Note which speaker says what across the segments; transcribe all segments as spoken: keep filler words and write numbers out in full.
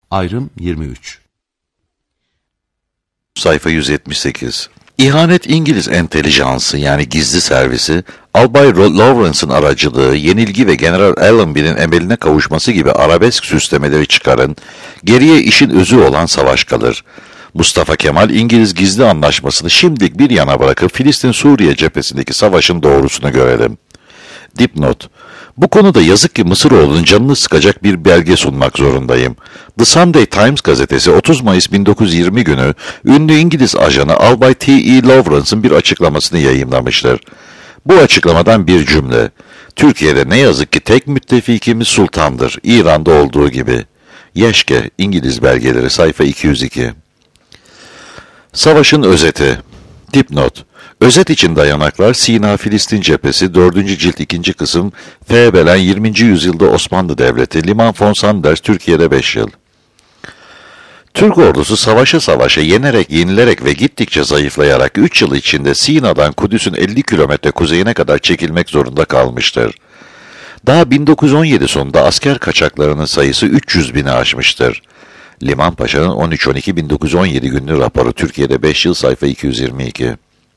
Speaker 1: Ayrım yirmi üç.
Speaker 2: Sayfa yüz yetmiş sekiz. İhanet İngiliz entelijansı yani gizli servisi, Albay Lawrence'ın aracılığı, yenilgi ve General Allenby'nin emeline kavuşması gibi arabesk süslemeleri çıkarın, geriye işin özü olan savaş kalır. Mustafa Kemal İngiliz gizli anlaşmasını şimdilik bir yana bırakıp Filistin-Suriye cephesindeki savaşın doğrusunu görelim. Dipnot: bu konuda yazık ki Mısıroğlu'nun canını sıkacak bir belge sunmak zorundayım. The Sunday Times gazetesi otuz Mayıs bin dokuz yüz yirmi günü ünlü İngiliz ajanı Albay T E Lawrence'ın bir açıklamasını yayımlamıştır. Bu açıklamadan bir cümle: Türkiye'de ne yazık ki tek müttefikimiz Sultan'dır, İran'da olduğu gibi. Yeşke, İngiliz belgeleri, sayfa iki yüz iki. Savaşın özeti. Dipnot: özet için dayanaklar Sina-Filistin cephesi dördüncü cilt ikinci kısım F. Belen yirminci yüzyılda Osmanlı Devleti Liman von Sanders Türkiye'de beş yıl. Türk ordusu savaşa savaşa yenerek yenilerek ve gittikçe zayıflayarak üç yıl içinde Sina'dan Kudüs'ün elli kilometre kuzeyine kadar çekilmek zorunda kalmıştır. Daha bin dokuz yüz on yedi sonunda asker kaçaklarının sayısı üç yüz bini aşmıştır. Liman Paşa'nın on üç on iki bin dokuz yüz on yedi günlük raporu Türkiye'de beş yıl, sayfa iki yüz yirmi iki.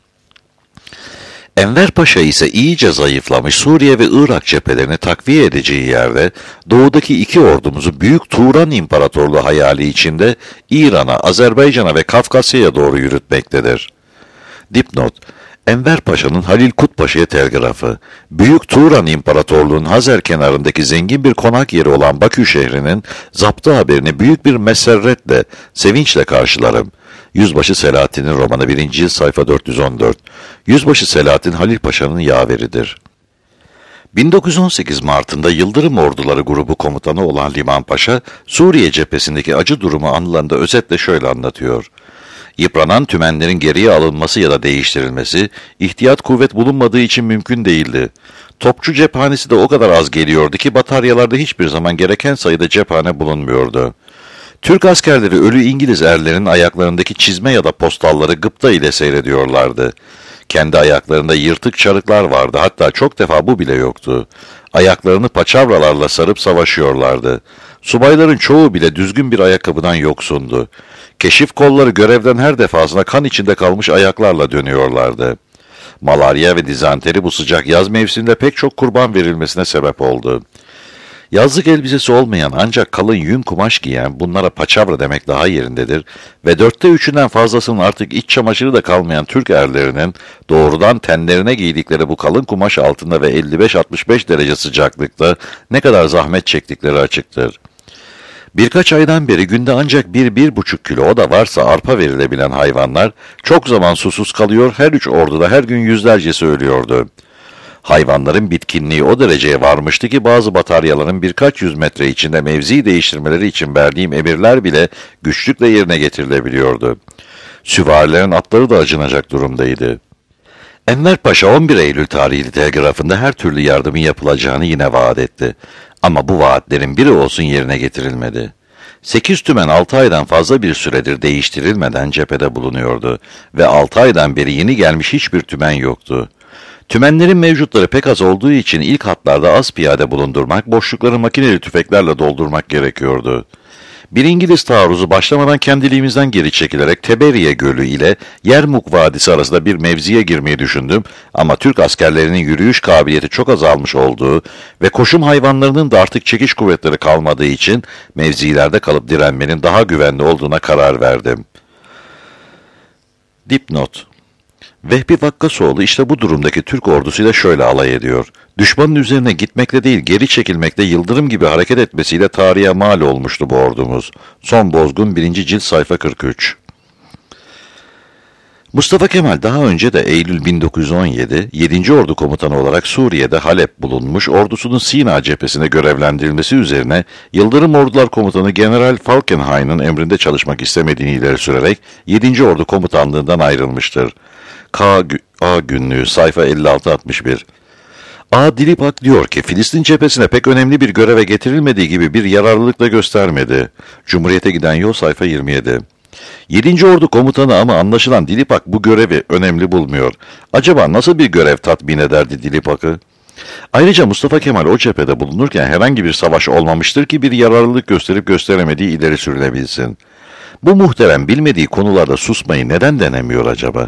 Speaker 2: Enver Paşa ise iyice zayıflamış Suriye ve Irak cephelerini takviye edeceği yerde doğudaki iki ordumuzu Büyük Turan İmparatorluğu hayali içinde İran'a, Azerbaycan'a ve Kafkasya'ya doğru yürütmektedir. Dipnot: Enver Paşa'nın Halil Kut Paşa'ya telgrafı: Büyük Turan İmparatorluğu'nun Hazer kenarındaki zengin bir konak yeri olan Bakü şehrinin zaptı haberini büyük bir meserretle, sevinçle karşılarım. Yüzbaşı Selahattin'in romanı birinci cilt, sayfa dört yüz on dört. Yüzbaşı Selahattin Halil Paşa'nın yaveridir. bin dokuz yüz on sekiz Mart'ında Yıldırım Orduları Grubu komutanı olan Liman Paşa, Suriye cephesindeki acı durumu anılarında özetle şöyle anlatıyor: Yıpranan tümenlerin geriye alınması ya da değiştirilmesi, ihtiyat kuvvet bulunmadığı için mümkün değildi. Topçu cephanesi de o kadar az geliyordu ki bataryalarda hiçbir zaman gereken sayıda cephane bulunmuyordu. Türk askerleri ölü İngiliz erlerin ayaklarındaki çizme ya da postalları gıpta ile seyrediyorlardı. Kendi ayaklarında yırtık çarıklar vardı, hatta çok defa bu bile yoktu. Ayaklarını paçavralarla sarıp savaşıyorlardı. Subayların çoğu bile düzgün bir ayakkabıdan yoksundu. Keşif kolları görevden her defasında kan içinde kalmış ayaklarla dönüyorlardı. Malarya ve dizanteri bu sıcak yaz mevsiminde pek çok kurban verilmesine sebep oldu. Yazlık elbisesi olmayan ancak kalın yün kumaş giyen bunlara paçavra demek daha yerindedir ve dörtte üçünden fazlasının artık iç çamaşırı da kalmayan Türk erlerinin doğrudan tenlerine giydikleri bu kalın kumaş altında ve elli beş altmış beş derece sıcaklıkta ne kadar zahmet çektikleri açıktır. Birkaç aydan beri günde ancak bir, bir buçuk kilo, o da varsa arpa verilebilen hayvanlar çok zaman susuz kalıyor, her üç orduda her gün yüzlercesi ölüyordu. Hayvanların bitkinliği o dereceye varmıştı ki bazı bataryaların birkaç yüz metre içinde mevzi değiştirmeleri için verdiğim emirler bile güçlükle yerine getirilebiliyordu. Süvarilerin atları da acınacak durumdaydı. Enver Paşa on bir Eylül tarihli telgrafında her türlü yardımın yapılacağını yine vaat etti. Ama bu vaatlerin biri olsun yerine getirilmedi. Sekiz tümen altı aydan fazla bir süredir değiştirilmeden cephede bulunuyordu ve altı aydan beri yeni gelmiş hiçbir tümen yoktu. Tümenlerin mevcutları pek az olduğu için ilk hatlarda az piyade bulundurmak, boşlukları makineli tüfeklerle doldurmak gerekiyordu. Bir İngiliz taarruzu başlamadan kendiliğimizden geri çekilerek Teberiye Gölü ile Yermuk Vadisi arasında bir mevziye girmeyi düşündüm ama Türk askerlerinin yürüyüş kabiliyeti çok azalmış olduğu ve koşum hayvanlarının da artık çekiş kuvvetleri kalmadığı için mevzilerde kalıp direnmenin daha güvenli olduğuna karar verdim. Dipnot: Vehbi Vakkasoğlu işte bu durumdaki Türk ordusuyla şöyle alay ediyor: Düşmanın üzerine gitmekle değil geri çekilmekle yıldırım gibi hareket etmesiyle tarihe mal olmuştu bu ordumuz. Son Bozgun birinci cilt, sayfa kırk üç. Mustafa Kemal daha önce de Eylül bin dokuz yüz on yedi, yedinci Ordu Komutanı olarak Suriye'de Halep bulunmuş, ordusunun Sina cephesine görevlendirilmesi üzerine Yıldırım Ordular Komutanı General Falkenhayn'ın emrinde çalışmak istemediğini ileri sürerek yedinci Ordu Komutanlığından ayrılmıştır. K. A. Günlüğü, sayfa elli altı altmış bir. A. Dilipak diyor ki Filistin cephesine pek önemli bir göreve getirilmediği gibi bir yararlılık da göstermedi. Cumhuriyete giden yol, sayfa yirmi yedi. yedinci Ordu Komutanı ama anlaşılan Dilipak bu görevi önemli bulmuyor. Acaba nasıl bir görev tatmin ederdi Dilipak'ı? Ayrıca Mustafa Kemal o cephede bulunurken herhangi bir savaş olmamıştır ki bir yararlılık gösterip gösteremediği ileri sürülebilsin. Bu muhterem bilmediği konularda susmayı neden denemiyor acaba?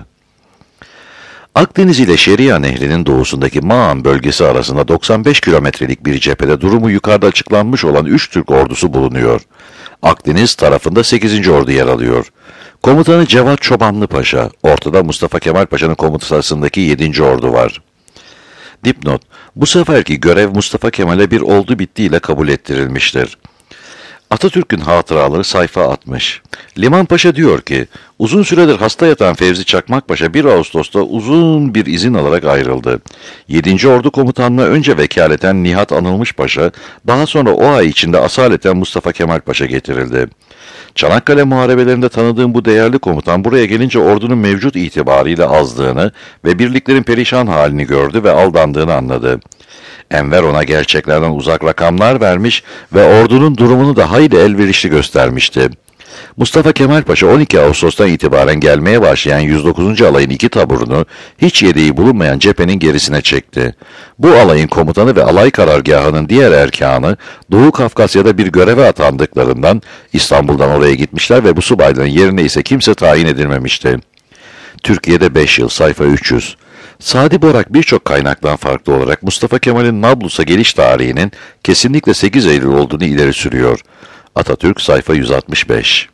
Speaker 2: Akdeniz ile Şeria Nehri'nin doğusundaki Mağan bölgesi arasında doksan beş kilometrelik bir cephede durumu yukarıda açıklanmış olan üç Türk ordusu bulunuyor. Akdeniz tarafında sekizinci ordu yer alıyor. Komutanı Cevat Çobanlı Paşa, ortada Mustafa Kemal Paşa'nın komutasındaki yedinci ordu var. Dipnot, bu seferki görev Mustafa Kemal'e bir oldu bittiyle kabul ettirilmiştir. Atatürk'ün hatıraları sayfa altmış. Liman Paşa diyor ki, uzun süredir hasta yatan Fevzi Çakmak Paşa bir Ağustos'ta uzun bir izin alarak ayrıldı. yedinci Ordu Komutanlığı'na önce vekaleten Nihat Anılmış Paşa, daha sonra o ay içinde asaleten Mustafa Kemal Paşa getirildi. Çanakkale muharebelerinde tanıdığım bu değerli komutan buraya gelince ordunun mevcut itibariyle azdığını ve birliklerin perişan halini gördü ve aldandığını anladı. Enver ona gerçeklerden uzak rakamlar vermiş ve ordunun durumunu da hayli elverişli göstermişti. Mustafa Kemal Paşa on iki Ağustos'tan itibaren gelmeye başlayan yüz dokuzuncu alayın iki taburunu hiç yedeği bulunmayan cephenin gerisine çekti. Bu alayın komutanı ve alay karargahının diğer erkanı Doğu Kafkasya'da bir göreve atandıklarından İstanbul'dan oraya gitmişler ve bu subayların yerine ise kimse tayin edilmemişti. Türkiye'de beş yıl, sayfa üç yüz. Sadi Borak birçok kaynaktan farklı olarak Mustafa Kemal'in Nablus'a geliş tarihinin kesinlikle sekiz Eylül olduğunu ileri sürüyor. Atatürk, sayfa yüz altmış beş.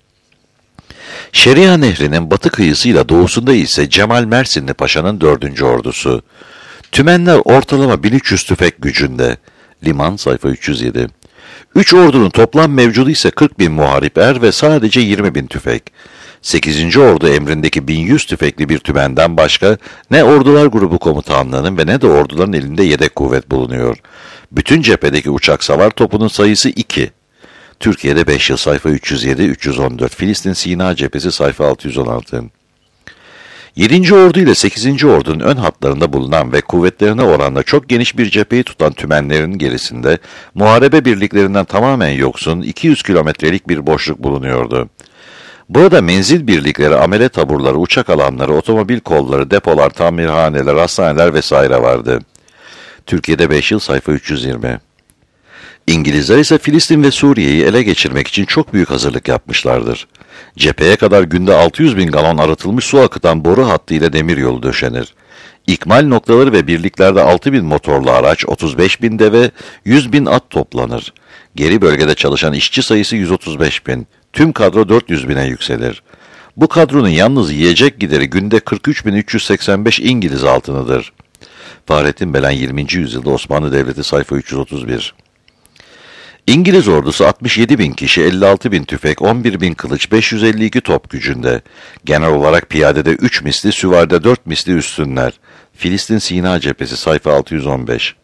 Speaker 2: Şeria Nehri'nin batı kıyısıyla doğusunda ise Cemal Mersinli Paşa'nın dördüncü ordusu. Tümenler ortalama bin üç yüz tüfek gücünde. Liman, sayfa üç yüz yedi. Üç ordunun toplam mevcudu ise kırk bin muharip er ve sadece yirmi bin tüfek. sekizinci Ordu emrindeki bin yüz tüfekli bir tümenden başka ne ordular grubu komutanlığının ve ne de orduların elinde yedek kuvvet bulunuyor. Bütün cephedeki uçak savar topunun sayısı iki. Türkiye'de beş yıl, sayfa üç yüz yedi üç yüz on dört. Filistin Sina cephesi, sayfa altı yüz on altı. yedinci Ordu ile sekizinci Ordu'nun ön hatlarında bulunan ve kuvvetlerine oranla çok geniş bir cepheyi tutan tümenlerin gerisinde muharebe birliklerinden tamamen yoksun iki yüz kilometrelik bir boşluk bulunuyordu. Burada menzil birlikleri, amele taburları, uçak alanları, otomobil kolları, depolar, tamirhaneler, hastaneler vesaire vardı. Türkiye'de beş yıl, sayfa üç yüz yirmi. İngilizler ise Filistin ve Suriye'yi ele geçirmek için çok büyük hazırlık yapmışlardır. Cepheye kadar günde altı yüz bin galon arıtılmış su akıtan boru hattı ile demiryolu döşenir. İkmal noktaları ve birliklerde altı bin motorlu araç, otuz beş bin deve, yüz bin at toplanır. Geri bölgede çalışan işçi sayısı yüz otuz beş bin. Tüm kadro dört yüz bine yükselir. Bu kadronun yalnız yiyecek gideri günde kırk üç bin üç yüz seksen beş İngiliz altınıdır. Fahrettin Belen yirminci yüzyılda Osmanlı Devleti, sayfa üç yüz otuz bir. İngiliz ordusu altmış yedi bin kişi, elli altı bin tüfek, on bir bin kılıç, beş yüz elli iki top gücünde. Genel olarak piyadede üç misli, süvaride dört misli üstünler. Filistin Sina cephesi, sayfa altı yüz on beş.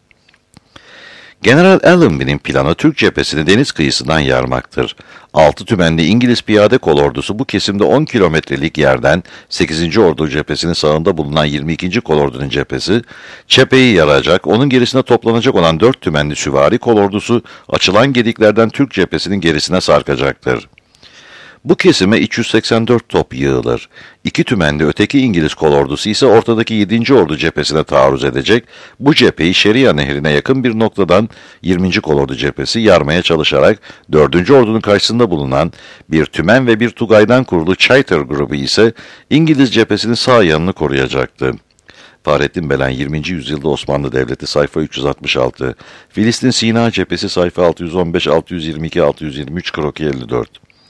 Speaker 2: General Allenby'nin planı Türk cephesini deniz kıyısından yarmaktır. Altı tümenli İngiliz piyade kolordusu bu kesimde on kilometrelik yerden sekizinci Ordu cephesinin sağında bulunan yirmi ikinci kolordunun cephesi, cepheyi yaracak, onun gerisine toplanacak olan dört tümenli süvari kolordusu açılan gediklerden Türk cephesinin gerisine sarkacaktır. Bu kesime üç yüz seksen dört top yığılır. İki tümenli öteki İngiliz kolordusu ise ortadaki yedinci Ordu cephesine taarruz edecek, bu cepheyi Şeria Nehri'ne yakın bir noktadan yirminci kolordu cephesi yarmaya çalışarak dördüncü Ordu'nun karşısında bulunan bir tümen ve bir tugaydan kurulu Chaytor grubu ise İngiliz cephesinin sağ yanını koruyacaktı. Fahrettin Belen yirminci yüzyılda Osmanlı Devleti, sayfa üç yüz altmış altı. Filistin Sina cephesi, sayfa altı yüz on beş altı yüz yirmi iki altı yüz yirmi üç kroki elli dört.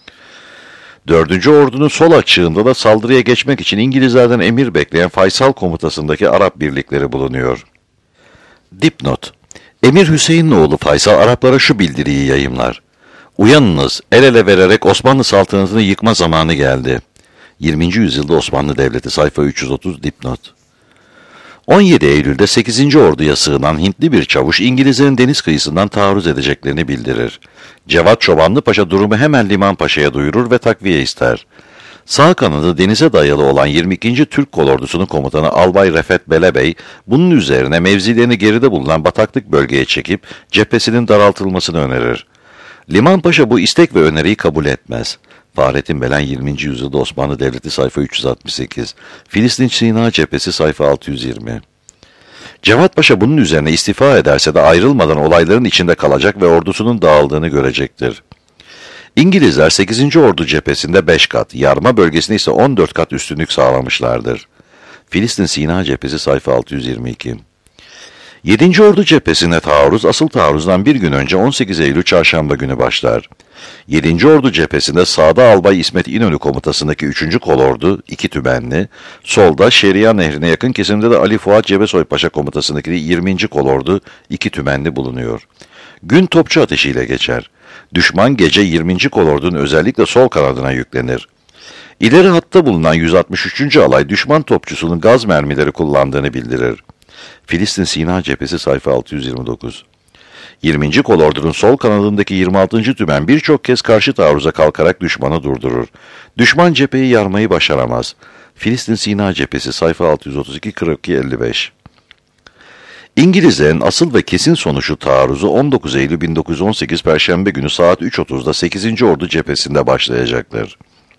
Speaker 2: Dördüncü Ordu'nun sol açığında da saldırıya geçmek için İngilizlerden emir bekleyen Faysal komutasındaki Arap birlikleri bulunuyor. Dipnot: Emir Hüseyin'in oğlu Faysal Araplara şu bildiriyi yayımlar: Uyanınız, el ele vererek Osmanlı saltanatını yıkma zamanı geldi. yirminci yüzyılda Osmanlı Devleti, sayfa üç yüz otuz. Dipnot: on yedi Eylül'de sekizinci Ordu'ya sığınan Hintli bir çavuş İngilizlerin deniz kıyısından taarruz edeceklerini bildirir. Cevat Çobanlı Paşa durumu hemen Liman Paşa'ya duyurur ve takviye ister. Sağ kanadı denize dayalı olan yirmi ikinci Türk Kolordusu'nun komutanı Albay Refet Belebey, bunun üzerine mevzilerini geride bulunan bataklık bölgeye çekip cephesinin daraltılmasını önerir. Liman Paşa bu istek ve öneriyi kabul etmez. Fahrettin Belen yirminci yüzyılda Osmanlı Devleti, sayfa üç yüz altmış sekiz. Filistin Sina cephesi, sayfa altı yüz yirmi. Cevat Paşa bunun üzerine istifa ederse de ayrılmadan olayların içinde kalacak ve ordusunun dağıldığını görecektir. İngilizler sekizinci Ordu cephesinde beş kat, yarma bölgesinde ise on dört kat üstünlük sağlamışlardır. Filistin Sina cephesi sayfa altı yüz yirmi iki. yedinci Ordu cephesine taarruz asıl taarruzdan bir gün önce on sekiz Eylül çarşamba günü başlar. yedinci Ordu cephesinde sağda Albay İsmet İnönü komutasındaki üçüncü kolordu, iki tümenli, solda Şeria Nehri'ne yakın kesimde de Ali Fuat Cebesoy Paşa komutasındaki yirminci kolordu, iki tümenli bulunuyor. Gün topçu ateşiyle geçer. Düşman gece yirminci kolordunun özellikle sol kanadına yüklenir. İleri hatta bulunan yüz altmış üçüncü alay düşman topçusunun gaz mermileri kullandığını bildirir. Filistin Sina cephesi sayfa altı yüz yirmi dokuz. yirminci kolordunun sol kanadındaki yirmi altıncı tümen birçok kez karşı taarruza kalkarak düşmanı durdurur. Düşman cepheyi yarmayı başaramaz. Filistin Sina cephesi sayfa altı yüz otuz iki kırk iki elli beş. İngilizlerin asıl ve kesin sonucu taarruzu on dokuz Eylül bin dokuz yüz on sekiz Perşembe günü saat üç otuzda sekizinci Ordu cephesinde başlayacaktır.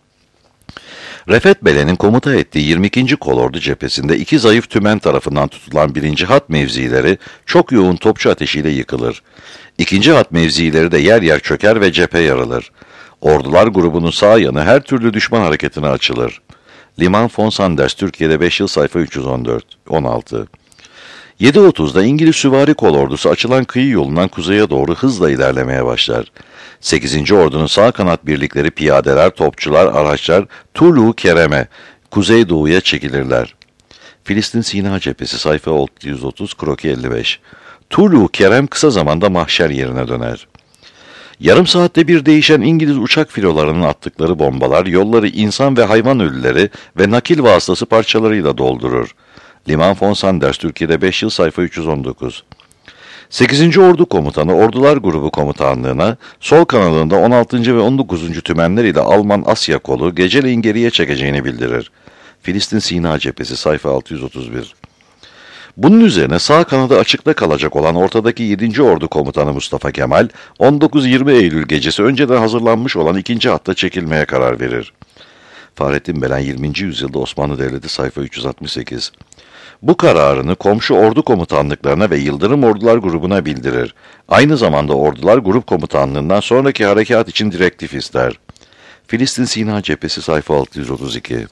Speaker 2: Refet Bele'nin komuta ettiği yirmi ikinci kolordu cephesinde iki zayıf tümen tarafından tutulan birinci hat mevzileri çok yoğun topçu ateşiyle yıkılır. İkinci hat mevzileri de yer yer çöker ve cephe yarılır. Ordular grubunun sağ yanı her türlü düşman hareketine açılır. Liman von Sanders, Türkiye'de beş yıl sayfa üç yüz on dört on altı. yedi otuzda İngiliz süvari kolordusu açılan kıyı yolundan kuzeye doğru hızla ilerlemeye başlar. sekizinci Ordu'nun sağ kanat birlikleri piyadeler, topçular, araçlar Tulu Kerem'e, kuzeydoğuya çekilirler. Filistin Sina cephesi sayfa altı yüz otuz kroki elli beş. Tulu Kerem kısa zamanda mahşer yerine döner. Yarım saatte bir değişen İngiliz uçak filolarının attıkları bombalar yolları insan ve hayvan ölüleri ve nakil vasıtası parçalarıyla doldurur. Liman von Sanders, Türkiye'de beş yıl sayfa üç yüz on dokuz. sekizinci Ordu Komutanı Ordular Grubu Komutanlığı'na sol kanalında on altıncı ve on dokuzuncu tümenler ile Alman Asya kolu geceleyin geriye çekeceğini bildirir. Filistin Sina cephesi sayfa altı yüz otuz bir. Bunun üzerine sağ kanadı açıkta kalacak olan ortadaki yedinci Ordu Komutanı Mustafa Kemal, on dokuz yirmi Eylül gecesi önceden hazırlanmış olan ikinci hatta çekilmeye karar verir. Fahrettin Belen yirminci yüzyılda Osmanlı Devleti sayfa üç yüz altmış sekiz. Bu kararını komşu ordu komutanlıklarına ve Yıldırım Ordular grubuna bildirir. Aynı zamanda Ordular Grup Komutanlığından sonraki harekat için direktif ister. Filistin Sina cephesi sayfa altı yüz otuz iki.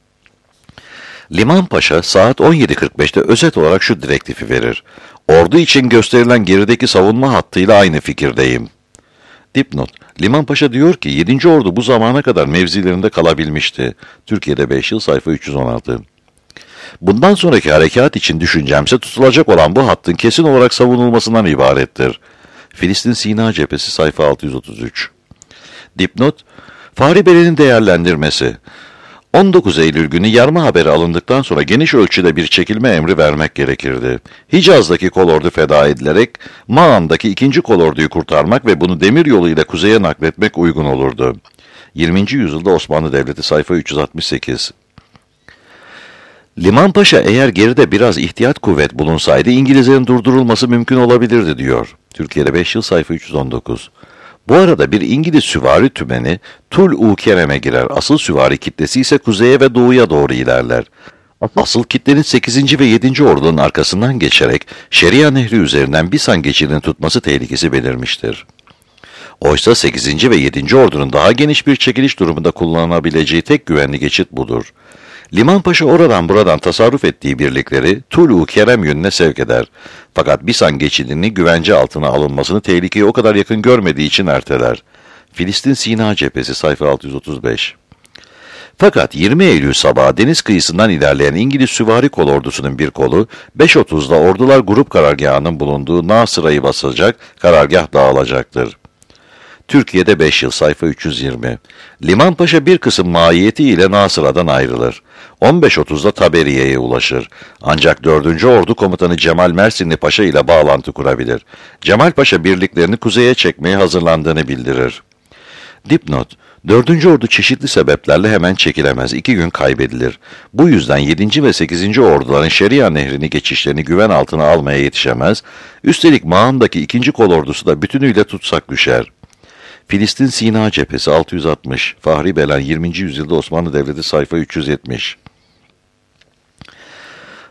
Speaker 2: Liman Paşa saat on yedi kırk beşte özet olarak şu direktifi verir. Ordu için gösterilen gerideki savunma hattıyla aynı fikirdeyim. Dipnot. Liman Paşa diyor ki yedinci Ordu bu zamana kadar mevzilerinde kalabilmişti. Türkiye'de beş yıl sayfa üç yüz on altı. Bundan sonraki harekat için düşüncemse tutulacak olan bu hattın kesin olarak savunulmasından ibarettir. Filistin Sina cephesi sayfa altı yüz otuz üç. Dipnot. Fahri Bey'in değerlendirmesi. on dokuz Eylül günü yarma haberi alındıktan sonra geniş ölçüde bir çekilme emri vermek gerekirdi. Hicaz'daki kolordu feda edilerek Mağan'daki ikinci kolorduyu kurtarmak ve bunu demir yoluyla kuzeye nakletmek uygun olurdu. yirminci yüzyılda Osmanlı Devleti sayfa üç yüz altmış sekiz. Liman Paşa eğer geride biraz ihtiyat kuvvet bulunsaydı İngilizlerin durdurulması mümkün olabilirdi diyor. Türkiye'de beş yıl sayfa üç yüz on dokuz. Bu arada bir İngiliz süvari tümeni Tul-u Kerem'e girer. Asıl süvari kitlesi ise kuzeye ve doğuya doğru ilerler. Asıl kitlenin sekizinci ve yedinci Ordu'nun arkasından geçerek Şeria Nehri üzerinden Bisan geçidini tutması tehlikesi belirmiştir. Oysa sekizinci ve yedinci Ordu'nun daha geniş bir çekiliş durumunda kullanılabileceği tek güvenli geçit budur. Liman Paşa oradan buradan tasarruf ettiği birlikleri Tul-u Kerem yönüne sevk eder. Fakat Bisan geçidinin güvence altına alınmasını tehlikeye o kadar yakın görmediği için erteler. Filistin Sina cephesi sayfa altı yüz otuz beş. Fakat yirmi Eylül sabahı deniz kıyısından ilerleyen İngiliz süvari kolordusunun bir kolu beş otuzda Ordular Grup Karargahı'nın bulunduğu Nasıra'yı basacak, karargah dağılacaktır. Türkiye'de beş yıl sayfa üç yüz yirmi. Liman Paşa bir kısım mahiyeti ile Nasıra'dan ayrılır. on beş otuzda Taberiye'ye ulaşır. Ancak dördüncü Ordu Komutanı Cemal Mersinli Paşa ile bağlantı kurabilir. Cemal Paşa birliklerini kuzeye çekmeye hazırlandığını bildirir. Dipnot. dördüncü Ordu çeşitli sebeplerle hemen çekilemez. iki gün kaybedilir. Bu yüzden yedinci ve sekizinci Orduların Şeria Nehri'ni geçişlerini güven altına almaya yetişemez. Üstelik Mağan'daki ikinci kolordusu da bütünüyle tutsak düşer. Filistin Sina cephesi altı yüz altmış. Fahri Belen yirminci yüzyılda Osmanlı Devleti sayfa üç yüz yetmiş.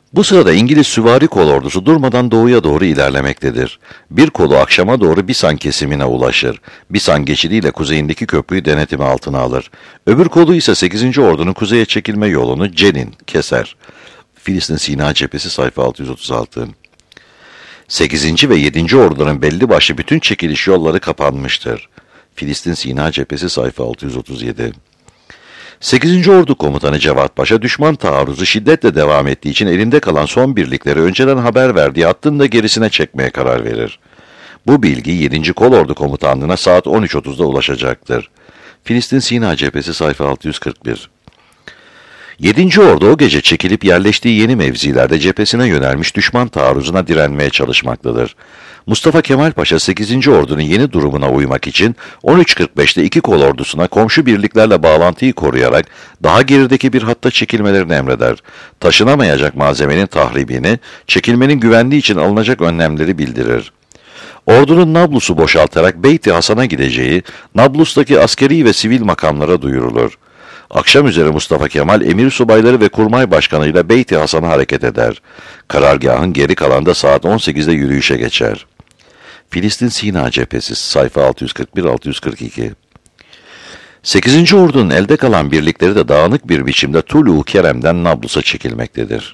Speaker 2: Bu sırada İngiliz süvari kolordusu durmadan doğuya doğru ilerlemektedir. Bir kolu akşama doğru Bisan kesimine ulaşır. Bisan geçidiyle kuzeyindeki köprüyü denetimi altına alır. Öbür kolu ise sekizinci ordunun kuzeye çekilme yolunu Cenin keser. Filistin Sina cephesi sayfa altı yüz otuz altı. sekizinci ve yedinci orduların belli başlı bütün çekiliş yolları kapanmıştır. Filistin Sina cephesi sayfa altı yüz otuz yedi. sekizinci Ordu Komutanı Cevat Paşa düşman taarruzu şiddetle devam ettiği için elinde kalan son birlikleri önceden haber verdiği hattın da gerisine çekmeye karar verir. Bu bilgi yedinci Kolordu Komutanlığı'na saat on üç otuzda ulaşacaktır. Filistin Sina cephesi sayfa altı yüz kırk bir. yedinci Ordu o gece çekilip yerleştiği yeni mevzilerde cephesine yönelmiş düşman taarruzuna direnmeye çalışmaktadır. Mustafa Kemal Paşa sekizinci Ordu'nun yeni durumuna uymak için on üç kırk beşte iki kol ordusuna komşu birliklerle bağlantıyı koruyarak daha gerideki bir hatta çekilmelerini emreder. Taşınamayacak malzemenin tahribini, çekilmenin güvenliği için alınacak önlemleri bildirir. Ordunun Nablus'u boşaltarak Beyt-i Hasan'a gideceği, Nablus'taki askeri ve sivil makamlara duyurulur. Akşam üzere Mustafa Kemal emir subayları ve kurmay başkanıyla Beyt-i Hasan'a hareket eder. Karargahın geri kalanda saat on sekizde yürüyüşe geçer. Filistin Sina cephesi sayfa altı yüz kırk bir altı yüz kırk iki. sekizinci Ordu'nun elde kalan birlikleri de dağınık bir biçimde Tulu Kerem'den Nablus'a çekilmektedir.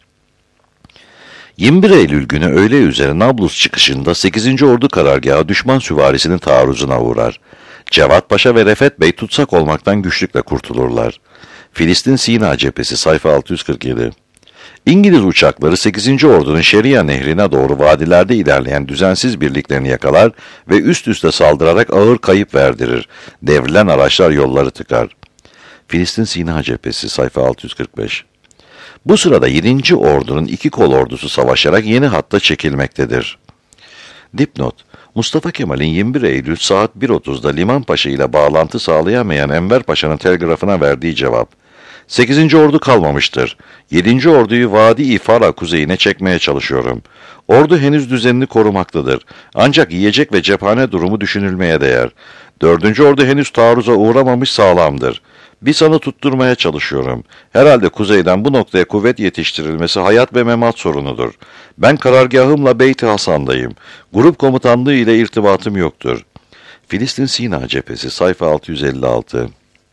Speaker 2: yirmi bir Eylül günü öğle üzere Nablus çıkışında sekizinci Ordu karargahı düşman süvarisinin taarruzuna uğrar. Cevat Paşa ve Refet Bey tutsak olmaktan güçlükle kurtulurlar. Filistin Sina cephesi sayfa altı yüz kırk yedi. İngiliz uçakları sekizinci Ordu'nun Şeria Nehri'ne doğru vadilerde ilerleyen düzensiz birliklerini yakalar ve üst üste saldırarak ağır kayıp verdirir. Devrilen araçlar yolları tıkar. Filistin Sina cephesi sayfa altı yüz kırk beş. Bu sırada yedinci Ordu'nun iki kol ordusu savaşarak yeni hatta çekilmektedir. Dipnot: Mustafa Kemal'in yirmi bir Eylül saat bir otuzda Limanpaşa ile bağlantı sağlayamayan Enver Paşa'nın telgrafına verdiği cevap: sekizinci Ordu kalmamıştır. yedinci Ordu'yu Vadi-i Fara kuzeyine çekmeye çalışıyorum. Ordu henüz düzenini korumaktadır. Ancak yiyecek ve cephane durumu düşünülmeye değer. dördüncü Ordu henüz taarruza uğramamış, sağlamdır. Bisan'ı tutturmaya çalışıyorum. Herhalde kuzeyden bu noktaya kuvvet yetiştirilmesi hayat ve memat sorunudur. Ben karargahımla Beyt-i Hasan'dayım. Grup komutanlığı ile irtibatım yoktur. Filistin Sina cephesi sayfa altı yüz elli altı.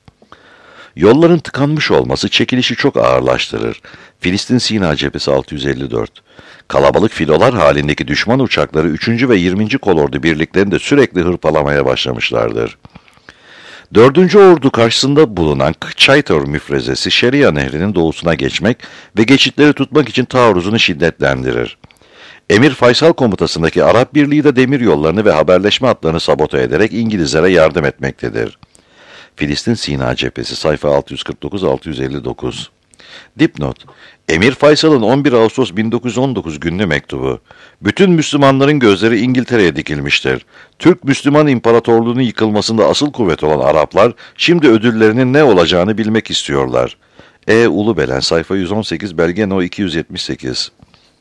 Speaker 2: Yolların tıkanmış olması çekilişi çok ağırlaştırır. Filistin Sina cephesi altı yüz elli dört. Kalabalık filolar halindeki düşman uçakları üçüncü ve yirminci Kolordu birliklerini de sürekli hırpalamaya başlamışlardır. dördüncü Ordu karşısında bulunan Çaytor müfrezesi Şeria Nehri'nin doğusuna geçmek ve geçitleri tutmak için taarruzunu şiddetlendirir. Emir Faysal komutasındaki Arap Birliği de demir yollarını ve haberleşme hatlarını sabote ederek İngilizlere yardım etmektedir. Filistin Sina cephesi sayfa altı yüz kırk dokuz altı yüz elli dokuz. Dipnot: Emir Faysal'ın on bir Ağustos bin dokuz yüz on dokuz günlü mektubu. Bütün Müslümanların gözleri İngiltere'ye dikilmiştir. Türk Müslüman İmparatorluğu'nun yıkılmasında asıl kuvvet olan Araplar şimdi ödüllerinin ne olacağını bilmek istiyorlar. E. Ulubelen sayfa yüz on sekiz, belge no iki yüz yetmiş sekiz.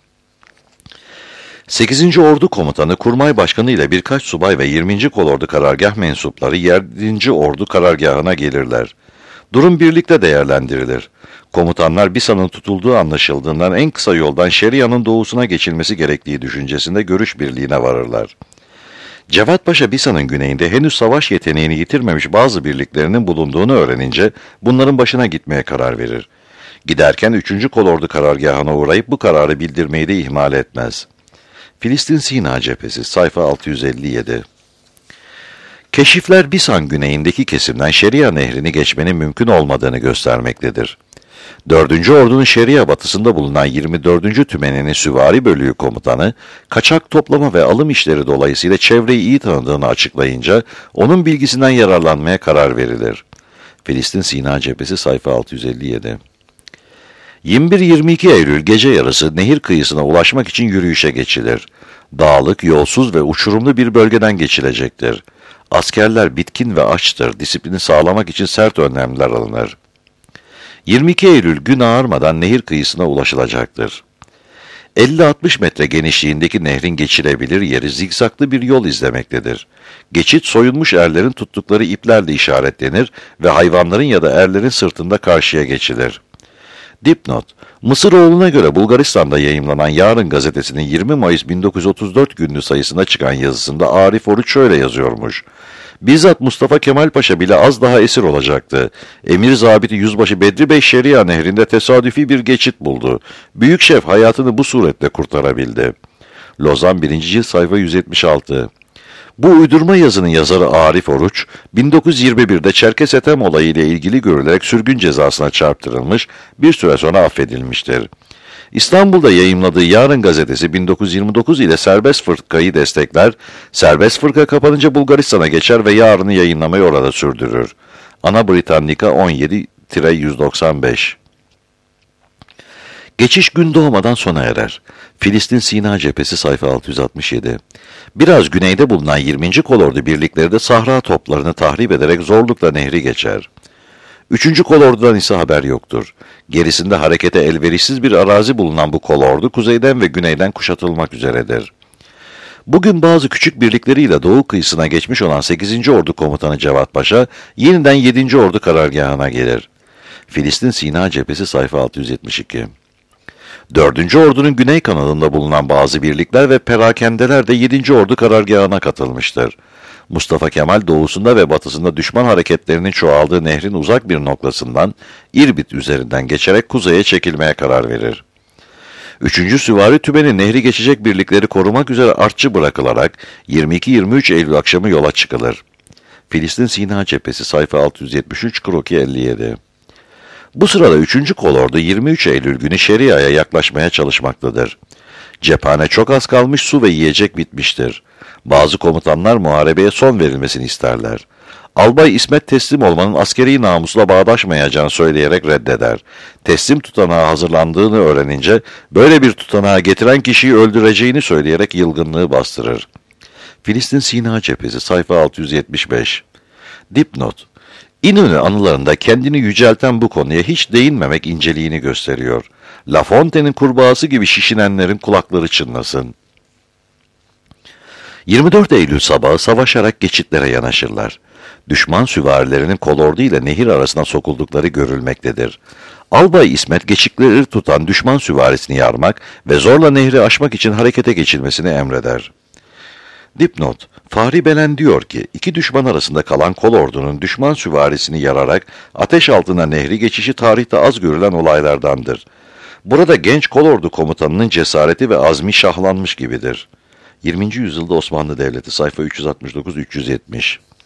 Speaker 2: sekizinci Ordu Komutanı, Kurmay Başkanı ile birkaç subay ve yirminci Kolordu karargah mensupları yedinci Ordu karargahına gelirler. Durum birlikte değerlendirilir. Komutanlar Bisan'ın tutulduğu anlaşıldığından en kısa yoldan Şeria'nın doğusuna geçilmesi gerektiği düşüncesinde görüş birliğine varırlar. Cevat Paşa Bisan'ın güneyinde henüz savaş yeteneğini yitirmemiş bazı birliklerinin bulunduğunu öğrenince bunların başına gitmeye karar verir. Giderken üçüncü Kolordu karargahına uğrayıp bu kararı bildirmeyi de ihmal etmez. Filistin Sina cephesi sayfa altı yüz elli yedi. Keşifler Bisan güneyindeki kesimden Şeria Nehri'ni geçmenin mümkün olmadığını göstermektedir. dördüncü Ordu'nun Şeria batısında bulunan yirmi dördüncü Tümeni'nin Süvari Bölüğü Komutanı, kaçak toplama ve alım işleri dolayısıyla çevreyi iyi tanıdığını açıklayınca onun bilgisinden yararlanmaya karar verilir. Filistin Sina cephesi sayfa altı yüz elli yedi. yirmi bir yirmi iki Eylül gece yarısı nehir kıyısına ulaşmak için yürüyüşe geçilir. Dağlık, yolsuz ve uçurumlu bir bölgeden geçilecektir. Askerler bitkin ve açtır. Disiplini sağlamak için sert önlemler alınır. yirmi iki Eylül gün ağarmadan nehir kıyısına ulaşılacaktır. elli altmış metre genişliğindeki nehrin geçilebilir yeri zikzaklı bir yol izlemektedir. Geçit soyulmuş erlerin tuttukları iplerle işaretlenir ve hayvanların ya da erlerin sırtında karşıya geçilir. Dipnot: Mısıroğlu'na göre Bulgaristan'da yayımlanan Yarın gazetesinin yirmi Mayıs bin dokuz yüz otuz dört günlü sayısına çıkan yazısında Arif Oruç şöyle yazıyormuş: Bizzat Mustafa Kemal Paşa bile az daha esir olacaktı. Emir zabiti Yüzbaşı Bedri Bey Şeria Nehri'nde tesadüfi bir geçit buldu. Büyük şef hayatını bu suretle kurtarabildi. Lozan birinci cilt sayfa yüz yetmiş altı. Bu uydurma yazının yazarı Arif Oruç, bin dokuz yüz yirmi birde Çerkes Ethem olayı ile ilgili görülerek sürgün cezasına çarptırılmış, bir süre sonra affedilmiştir. İstanbul'da yayımladığı Yarın gazetesi bin dokuz yüz yirmi dokuz ile Serbest Fırka'yı destekler, Serbest Fırka kapanınca Bulgaristan'a geçer ve Yarın'ı yayınlamayı orada sürdürür. Ana Britannica on yedi yüz doksan beş. Geçiş gün doğmadan sona erer. Filistin Sina Cephesi sayfa altı yüz altmış yedi. Biraz güneyde bulunan yirminci Kolordu birlikleri de Sahra toplarını tahrip ederek zorlukla nehri geçer. üçüncü Kolordu'dan ise haber yoktur. Gerisinde harekete elverişsiz bir arazi bulunan bu kolordu kuzeyden ve güneyden kuşatılmak üzeredir. Bugün bazı küçük birlikleriyle doğu kıyısına geçmiş olan sekizinci Ordu Komutanı Cevat Paşa yeniden yedinci Ordu karargahına gelir. Filistin Sina Cephesi sayfa altı yüz yetmiş iki. dördüncü Ordu'nun güney kanadında bulunan bazı birlikler ve perakendeler de yedinci Ordu karargahına katılmıştır. Mustafa Kemal doğusunda ve batısında düşman hareketlerinin çoğaldığı nehrin uzak bir noktasından İrbit üzerinden geçerek kuzeye çekilmeye karar verir. üçüncü Süvari Tümen'i nehri geçecek birlikleri korumak üzere artçı bırakılarak yirmi iki yirmi üç Eylül akşamı yola çıkılır. Filistin Sina Cephesi sayfa altı yüz yetmiş üç kroki elli yedi. Bu sırada üçüncü Kolordu yirmi üç Eylül günü Şeria'ya yaklaşmaya çalışmaktadır. Cephane çok az kalmış, su ve yiyecek bitmiştir. Bazı komutanlar muharebeye son verilmesini isterler. Albay İsmet teslim olmanın askeri namusla bağdaşmayacağını söyleyerek reddeder. Teslim tutanağı hazırlandığını öğrenince böyle bir tutanağı getiren kişiyi öldüreceğini söyleyerek yılgınlığı bastırır. Filistin Sina Cephesi sayfa altı yüz yetmiş beş. Dipnot: İnönü anılarında kendini yücelten bu konuya hiç değinmemek inceliğini gösteriyor. La Fontaine'in kurbağası gibi şişinenlerin kulakları çınlasın. yirmi dört Eylül sabahı savaşarak geçitlere yanaşırlar. Düşman süvarilerinin kolordu ile nehir arasına sokuldukları görülmektedir. Albay İsmet geçitleri tutan düşman süvarisini yarmak ve zorla nehri aşmak için harekete geçilmesini emreder. Dipnot: Fahri Belen diyor ki, iki düşman arasında kalan kolordunun düşman süvarisini yararak ateş altına nehri geçişi tarihte az görülen olaylardandır. Burada genç kolordu komutanının cesareti ve azmi şahlanmış gibidir. yirminci yüzyılda Osmanlı Devleti sayfa üç yüz altmış dokuz üç yüz yetmiş.